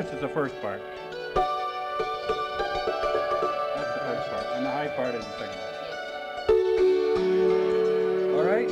This is the first part. That's the first part. And the high part is the second part. All right?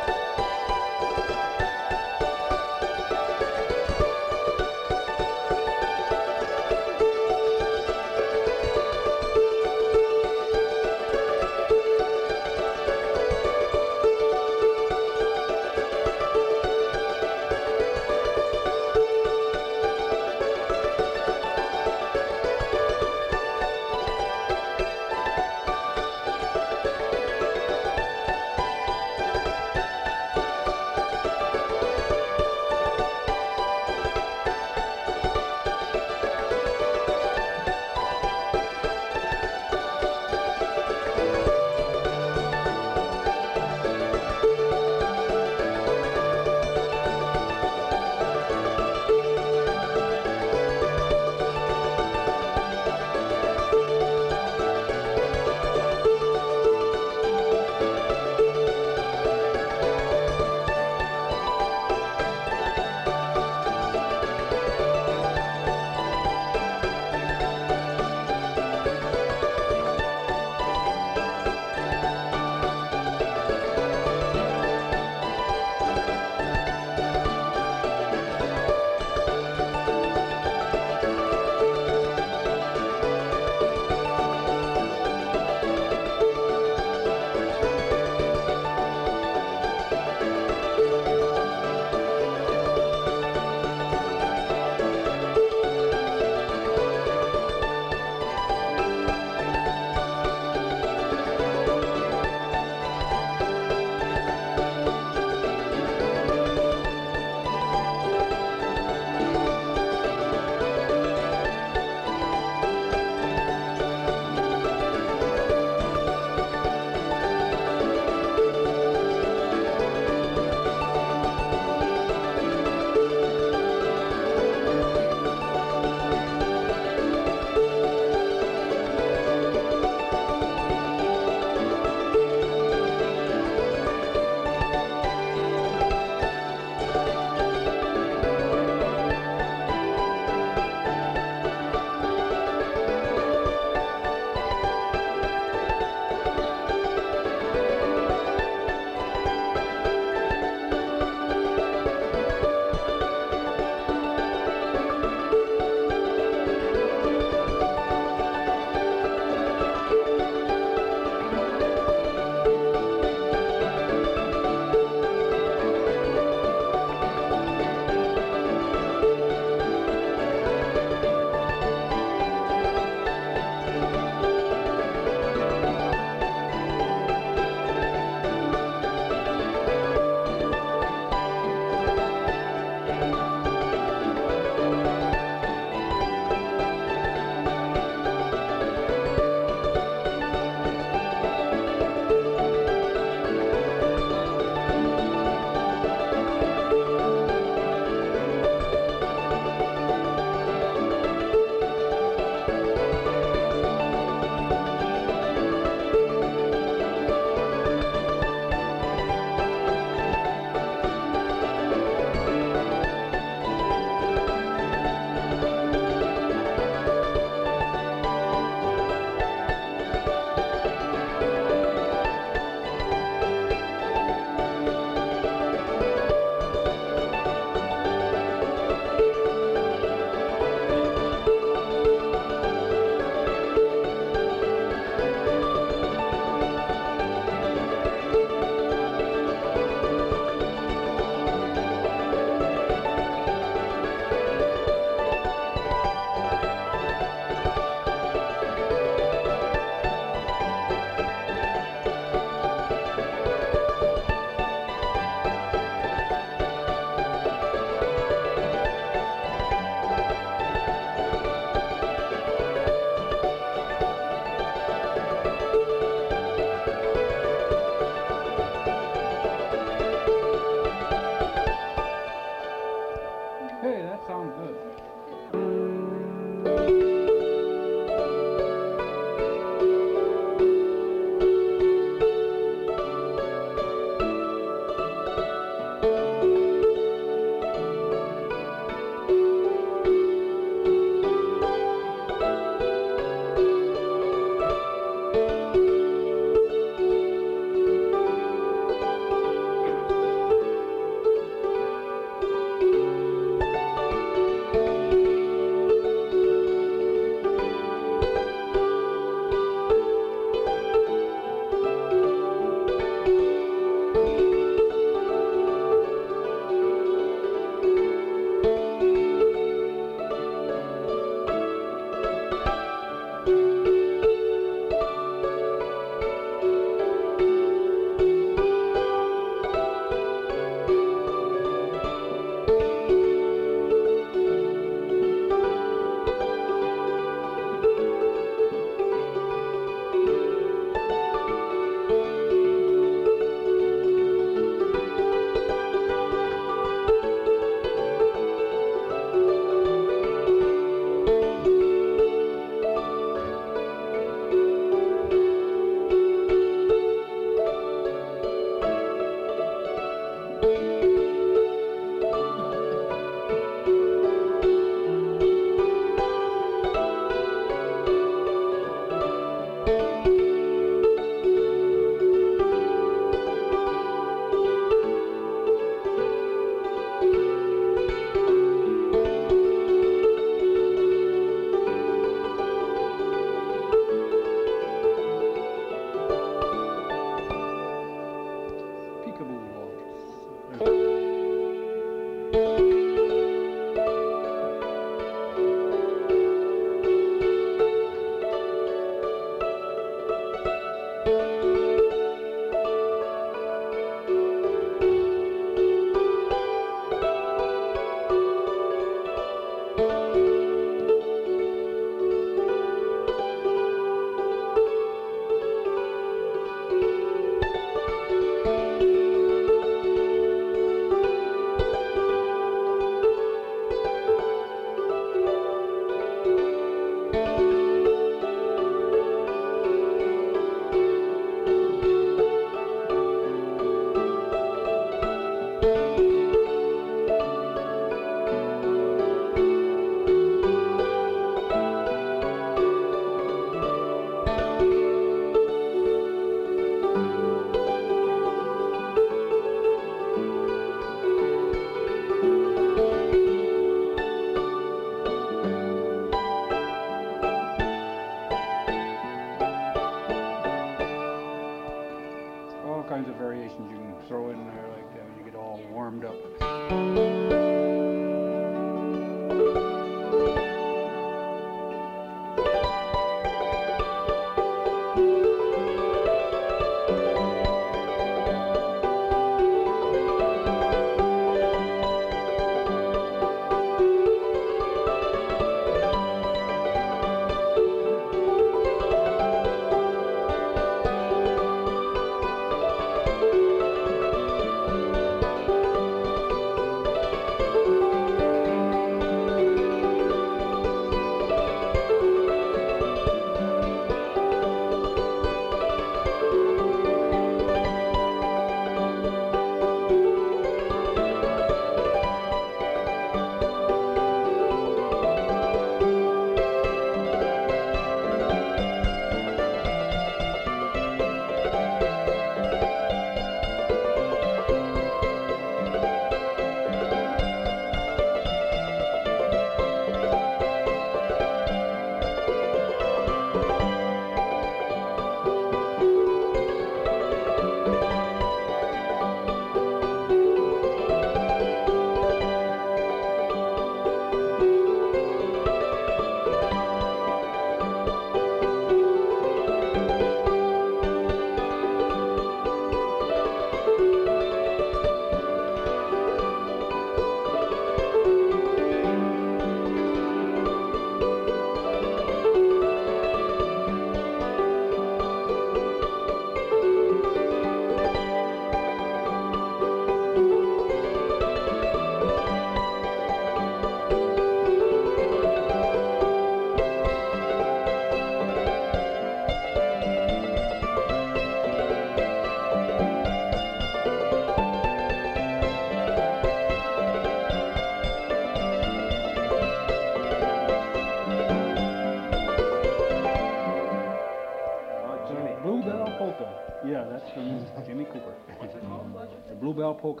that's from Jimmy Cooper. The Bluebell Polka.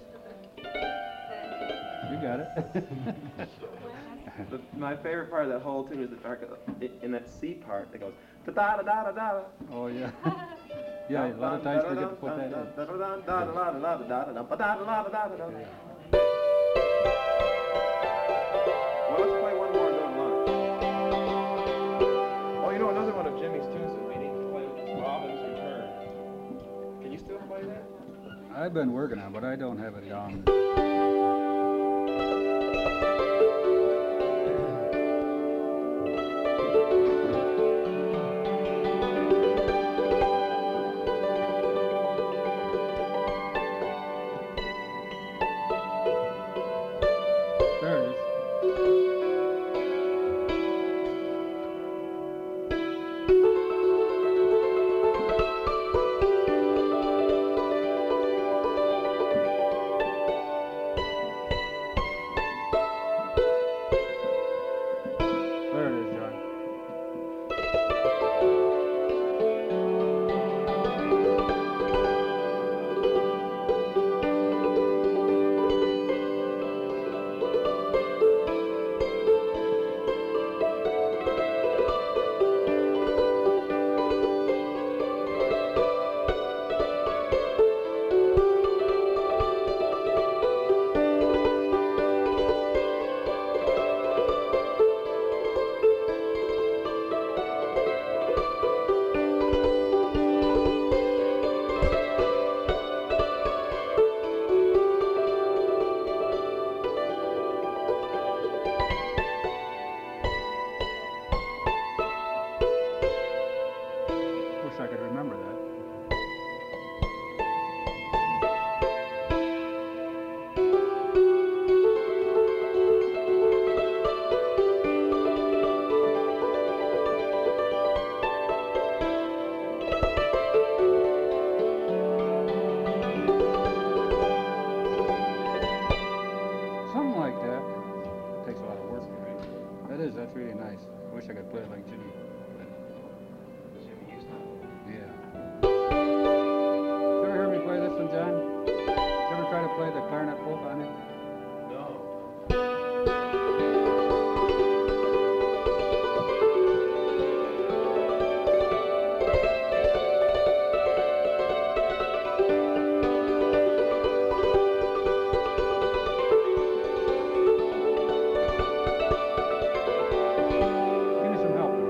You got it. My favorite part of that whole tune is the part in that C part that goes da da da da da. Oh yeah. Yeah, a lot of times forget to put that in. Well, let's play one more going along. Oh, you know another one of Jimmy's tunes that we need to play is Robin's Return. Can you still play that? I've been working on it, but I don't have it down. There it is. There it is, John. Wish I could remember that. Something like that. Takes a lot of work. That is, that's really nice. I wish I could play it like Jimmy. Jimmy used to. Yeah. You ever hear me play this one, John? You ever try to play the clarinet polka on it? No. Give me some help.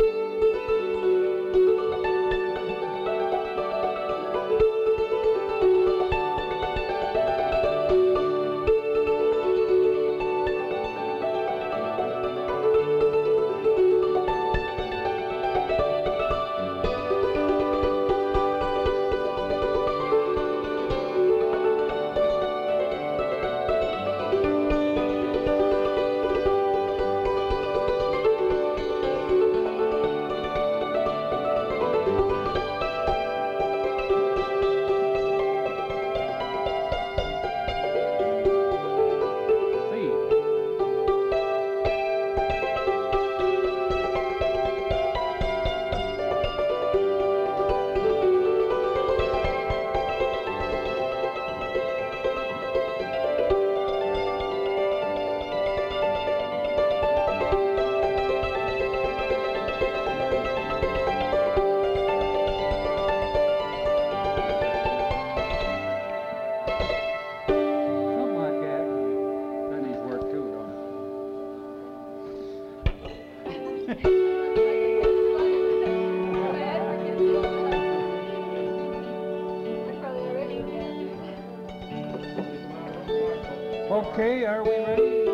See. Something like that. That needs work too, don't it? Okay, are we ready?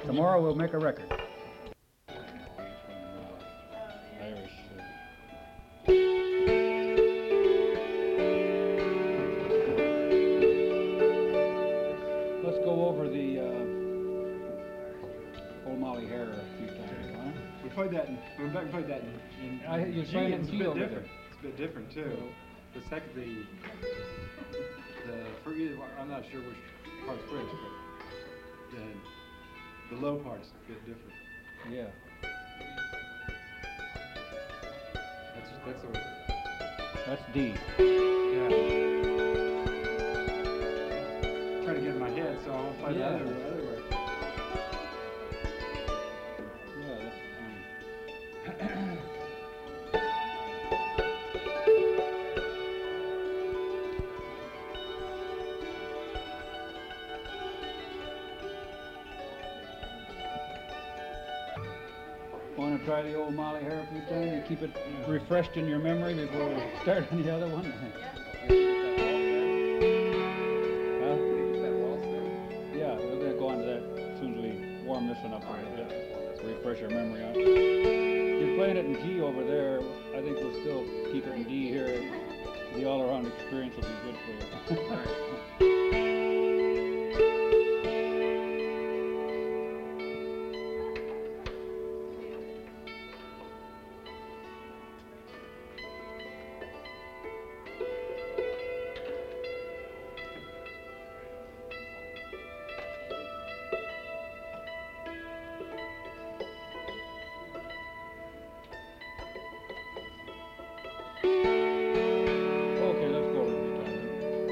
Tomorrow we'll make a record. Irish. Let's go over the Old Molly Hare a few times, huh? We played that in, we went back and played that in You G, played it and in it's a G bit over there. different. It's a bit different too. The second, I'm not sure which part's which, but the low part's a bit different. Yeah. That's D. Yeah. Trying to get in my head, so I'll play the other way. Yeah, that's fine. Want to try the Old Molly Hare a few times and keep it refreshed in your memory before we start on the other one? Huh? Yeah, we're going to go on to that as soon as we warm this one up a little bit. Refresh our memory on it. You're playing it in G over there. I think we'll still keep it in D here. The all-around experience will be good for you. Okay, let's go over the time.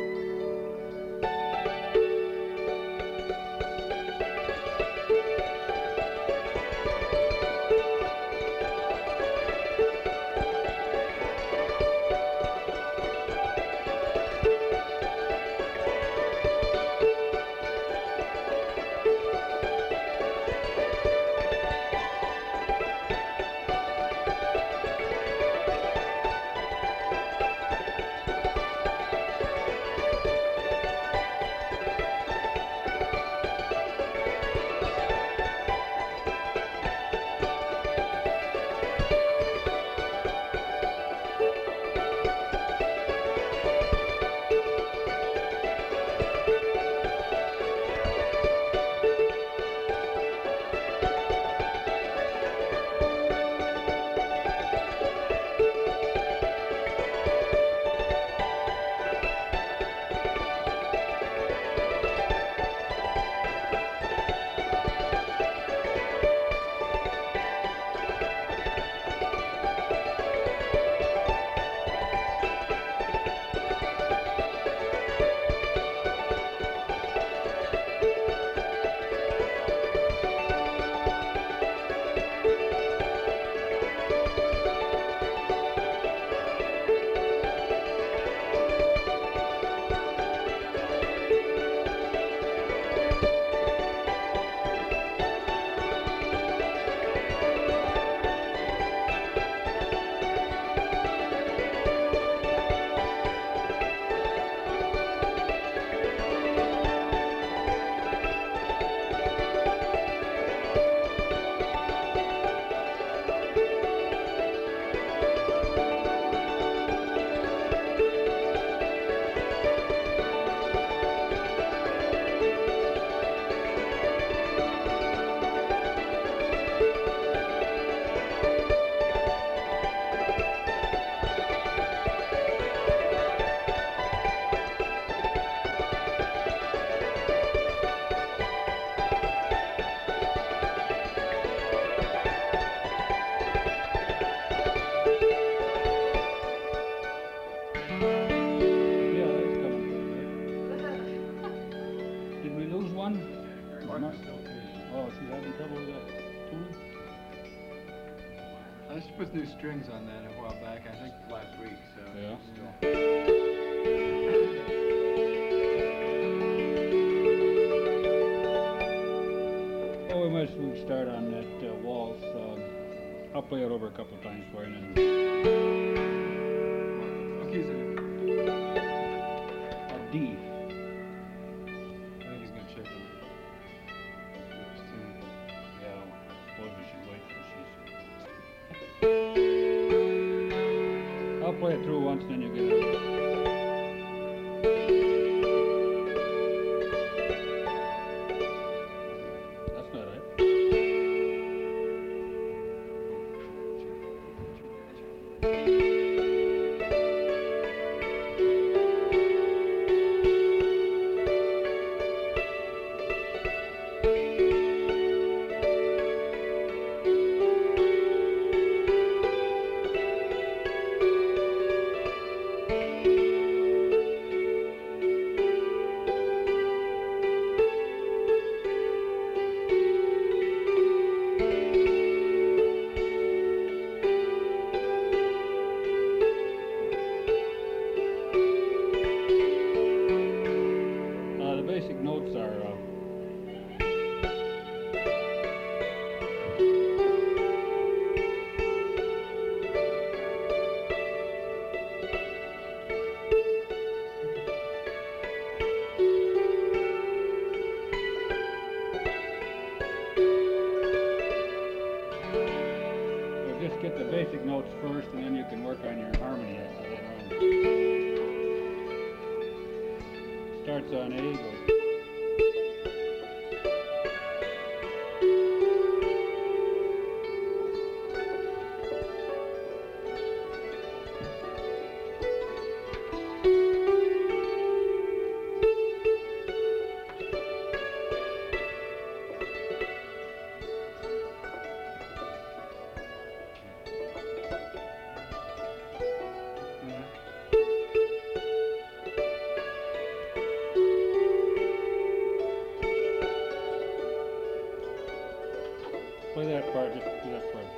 She put new strings on that a while back, I think last week, so. Yeah. Oh, we might as well start on that waltz. I'll play it over a couple of times for you. And What key is it? D. I think he's gonna check it. play it through once, then you get it. That's not it. The basic notes are so just get the basic notes first, and then you can work on your harmony later on. Starts on A, goes. Play that part, just do that part.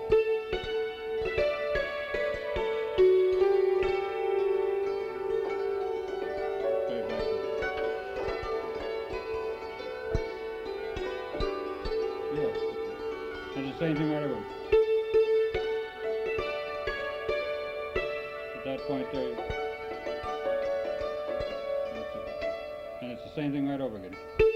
Play it back. Yeah. And the same thing right over. At that point there. That's it. And it's the same thing right over again.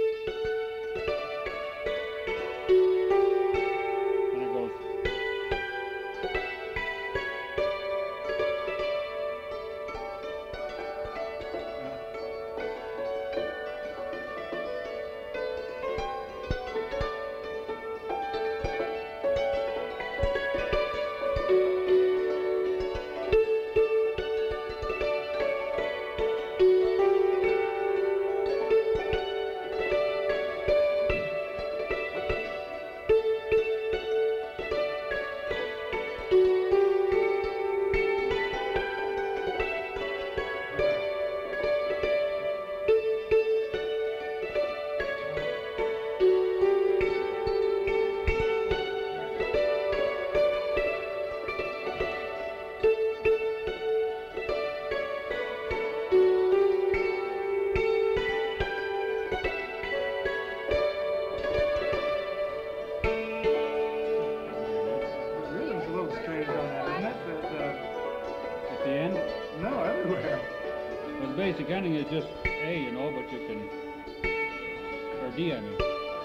The end? No, everywhere. Well, the basic ending is just A, you know, but you can, or D, I mean.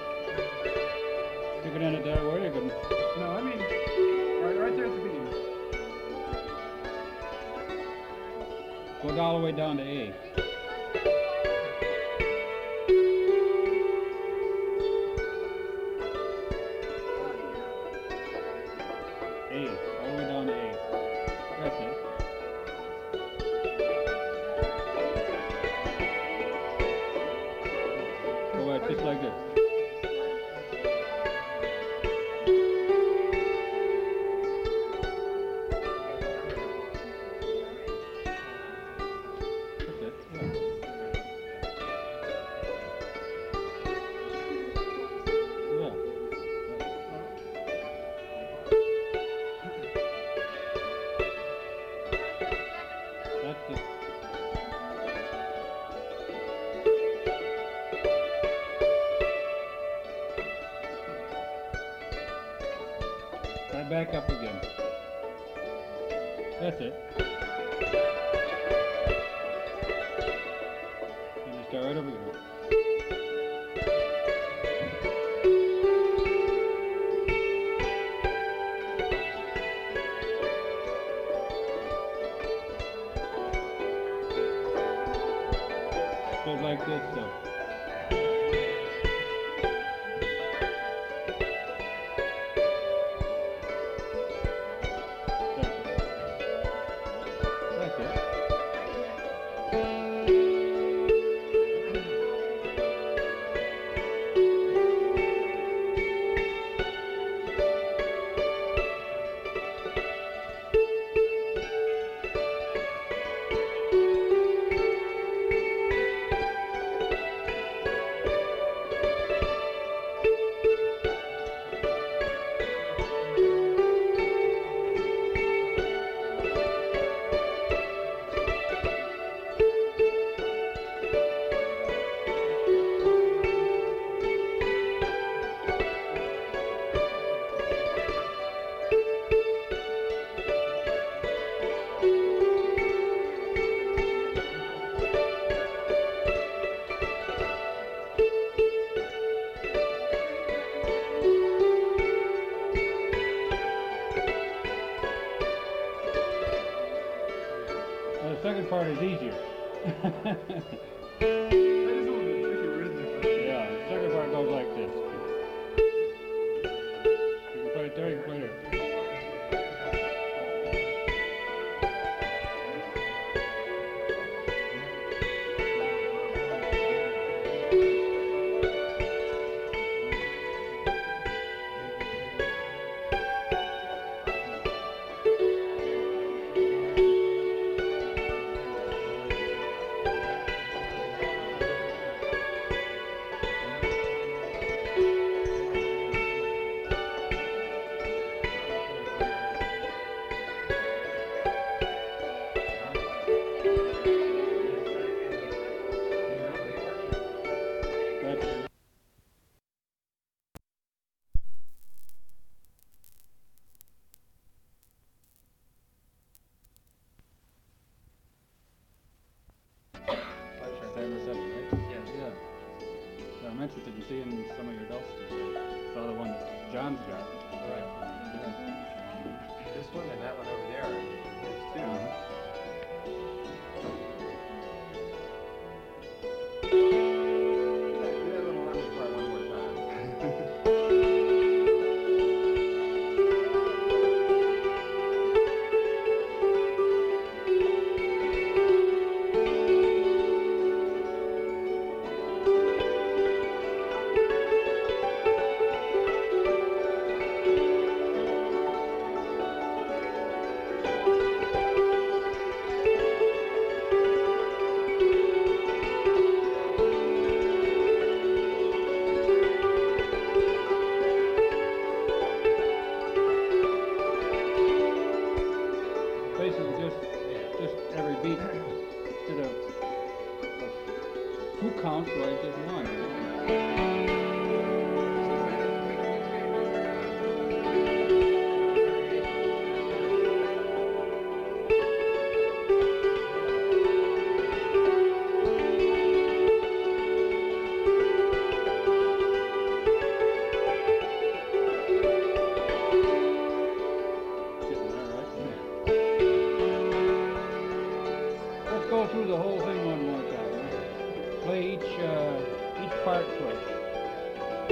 You can end it that way, you can, No, I mean, right there at the beginning. go all the way down to A. A, all the way down to A. That's it. Go out just like this. That's it. Yeah. Yeah. That's it. Right back up again. That's it. And you start right over here. part is easier. That is a little bit tricky rhythmic. Yeah, the second part goes like this. You can play it there, you can play it there. That's September 7th, right? Yes. Yeah. I mentioned it, you see in some of your dumpsters. I saw the one John's got. Right. This one and that one over there are his too. Do that little harmony part one more time. Basically just every beat instead of 2 counts, right, just 1. Getting there, right? Let's go through the whole thing one more time. Right? Play each part first.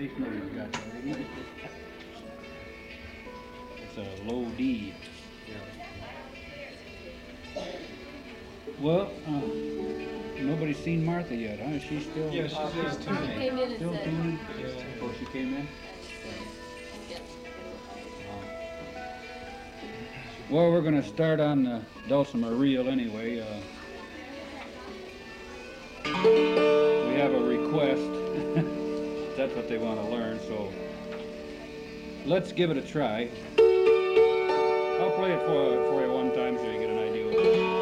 combination of these guys. It's a low D. Well, nobody's seen Martha yet, huh? Is she still? Yeah, she's tuning. Came in and Still said, tuning? Yeah. Oh, she came in? yeah. Well, we're gonna start on the dulcimer reel anyway. We have a request. That's what they want to learn, so let's give it a try. I'll play it for you one time so you get an idea of it.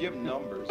give numbers.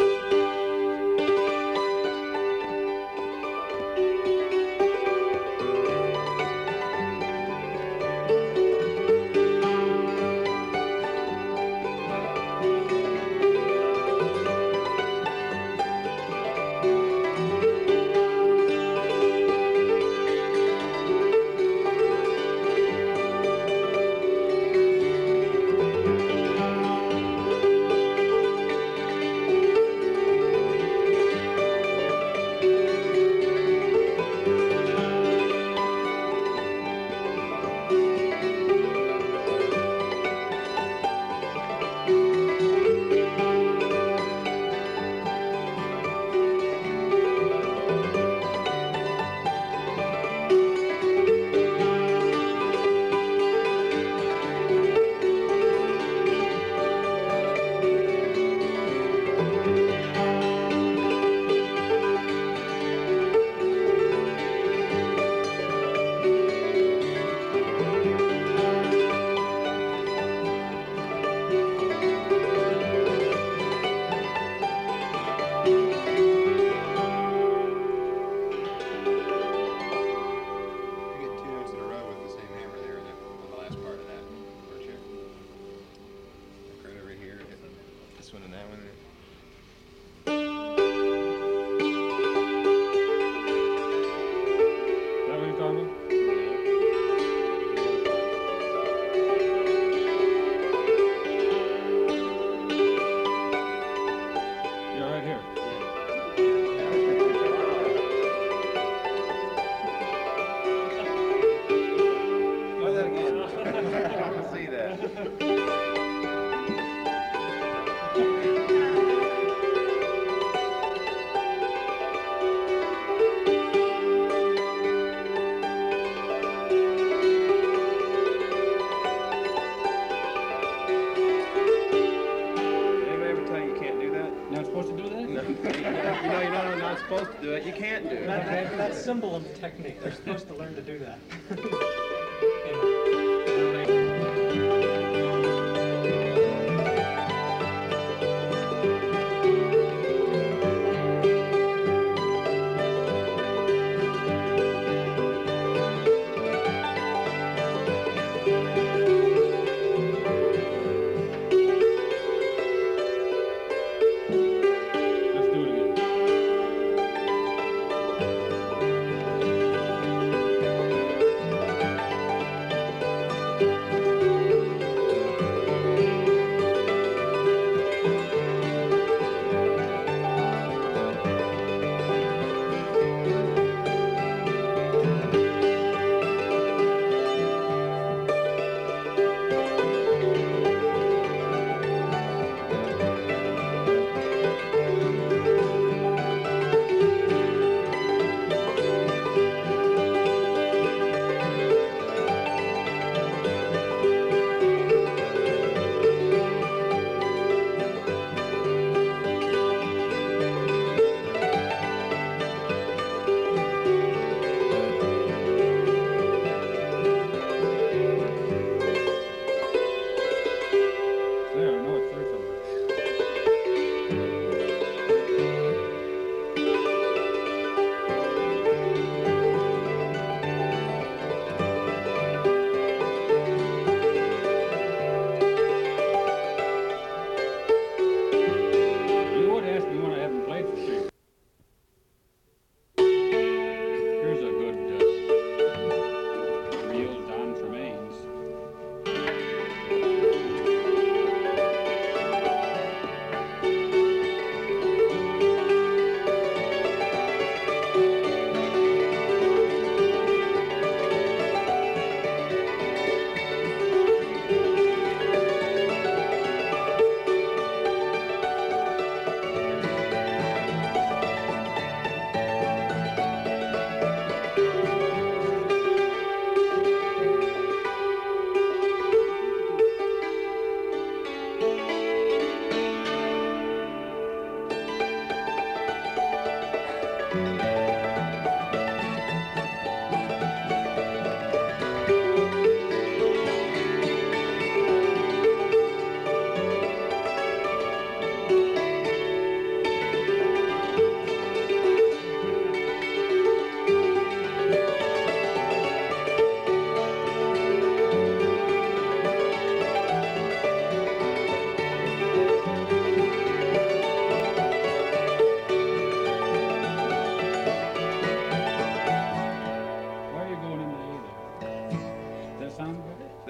That's symbol of technique. They're supposed to learn to do that.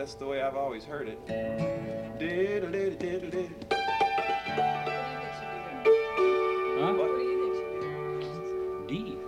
That's the way I've always heard it. Huh? What do you think should be? D.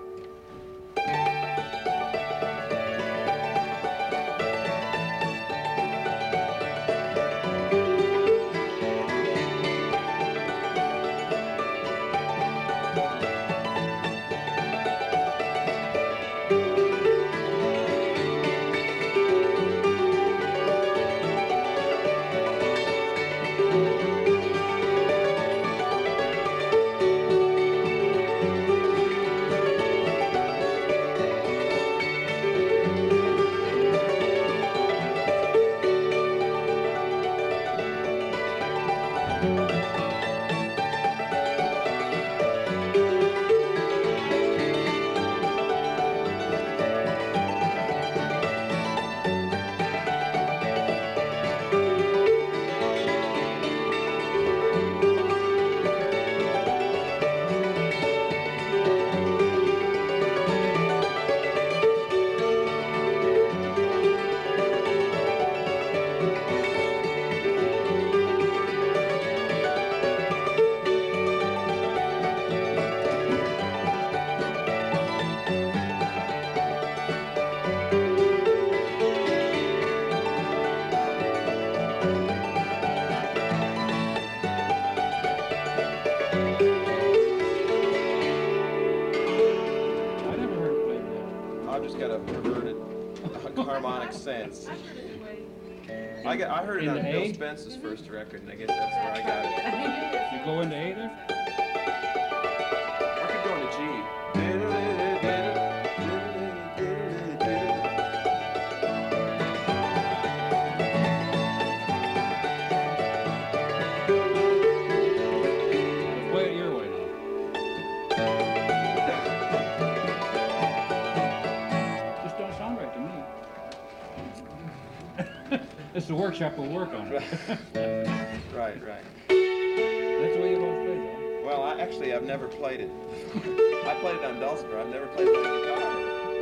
I never heard it played that. I've just got a perverted harmonic sense. I've heard it way. I heard it In on the Bill A? Spence's first record, and I guess that's where I got it. You go into A there? I could go into G. Play it your way now. Just don't sound right to me. It's the workshop we'll work on. Right, right. That's the way you've always played that. Well, I've never played it. I played it on dulcimer. I've never played it on guitar.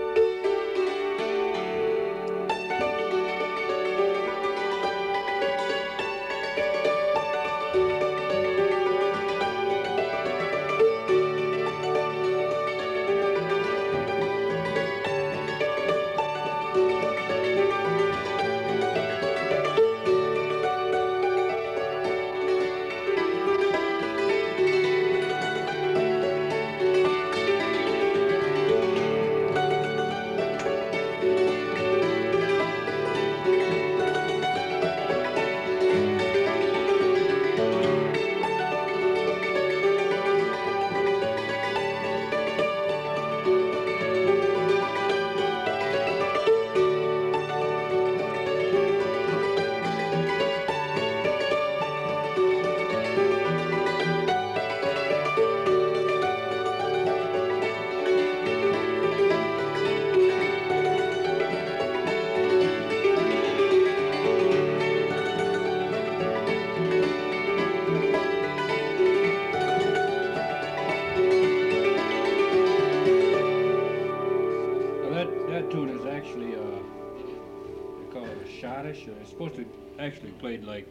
That tune is actually, they call it a schottisch. It's supposed to actually played like,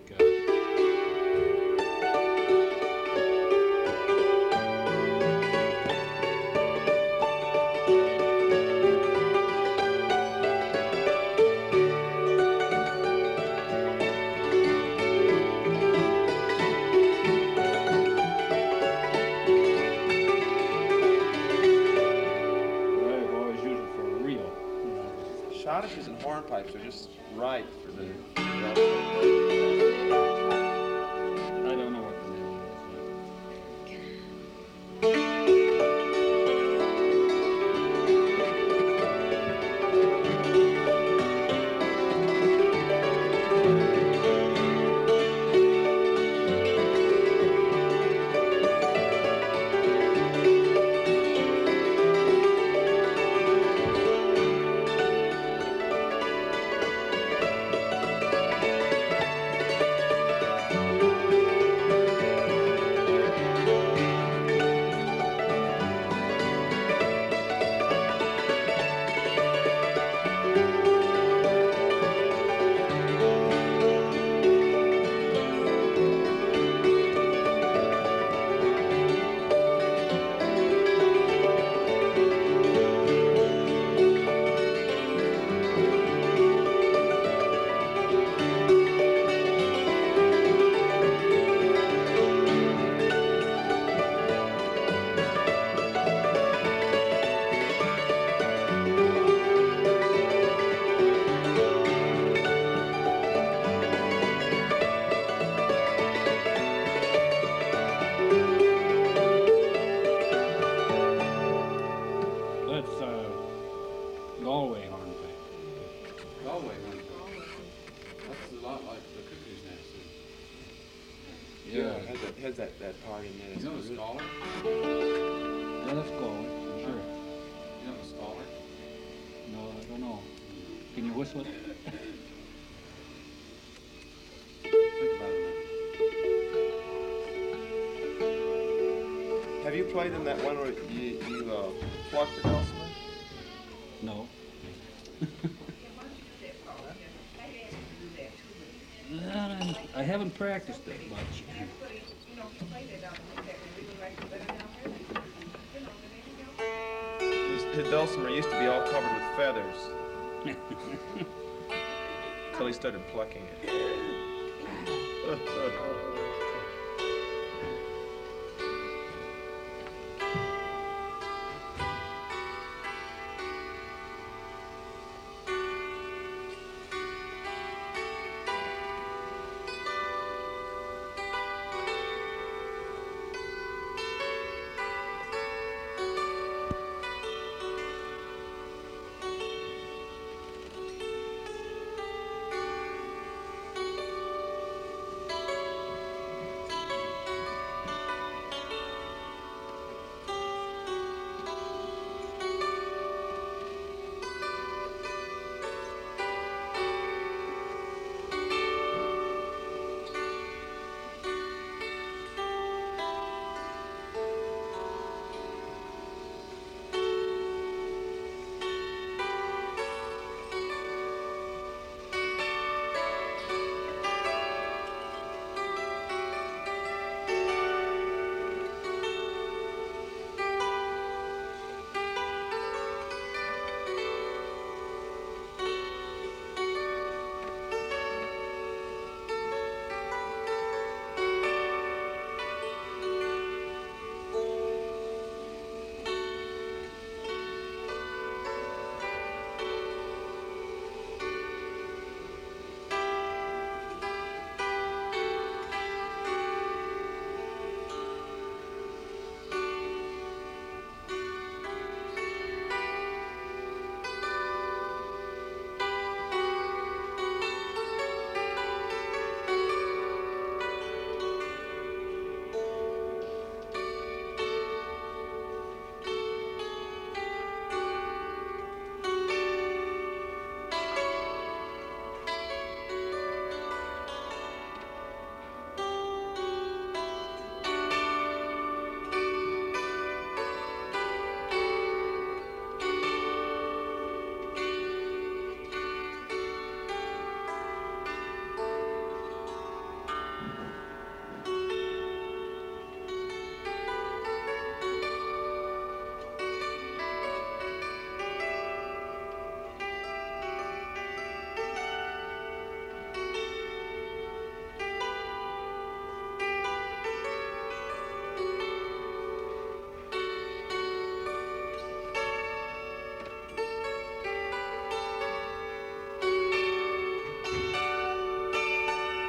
I've always used it for a reel. You know. Schottisches and hornpipes are just right for the. I don't know what the name is. Galway hornpipe. Galway hornpipe. That's a lot like the cuckoo's nest. Yeah. It has that part in there. You know the scholar? Yeah, that's Galway, for sure. You know the scholar? No, I don't know. Can you whistle it? Think about it. Have you played in that one where you pluck the dulcimer? No. I haven't practiced it much. His dulcimer used to be all covered with feathers. Until he started plucking it.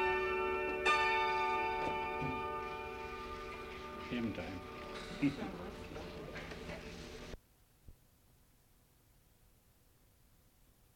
Hymn time.